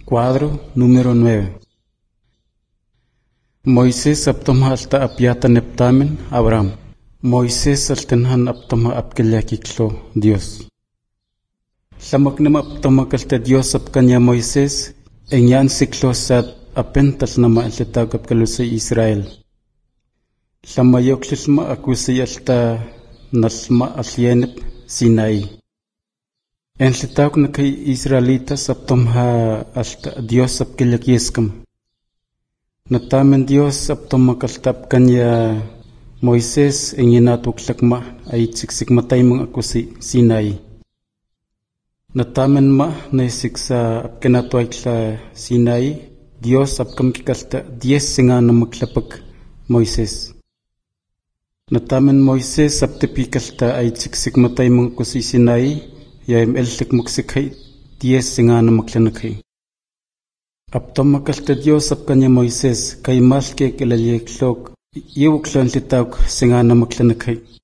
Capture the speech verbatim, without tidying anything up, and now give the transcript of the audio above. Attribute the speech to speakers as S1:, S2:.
S1: Cuadro número nueve. Moisés aptomha alta apiata neptamen Abraham. Moisés altenhan aptomha apkelyakiklo Dios. Lamaknama aptomha kalte Dios apkanya Moisés en yan siklo sat apentas nama altetag apkalusa Israel. Lamayoklisma akusi alta nasma alyenep Sinai. En letag na kay Israelitas aptomha alta Dios apkelyakieskam. Natamen Dios aptomha kaltap kanya Moises en yinatuklakma ay tsiksikmatay mga akusi Sinai. Natamen ma naisiksa apkenatuaykla Sinai, Dios apkamkikalta diez singa na maklapak Moises. Natamen Moises aptepikalta ay tsiksikmatay mga akusi Sinai, yaim eltek muksikhay diez singa na maklanakhay. Aptomha kalta Dios apkanya Moises kay malke kilalyeklok iwuklon litawk singa na maklanakhay.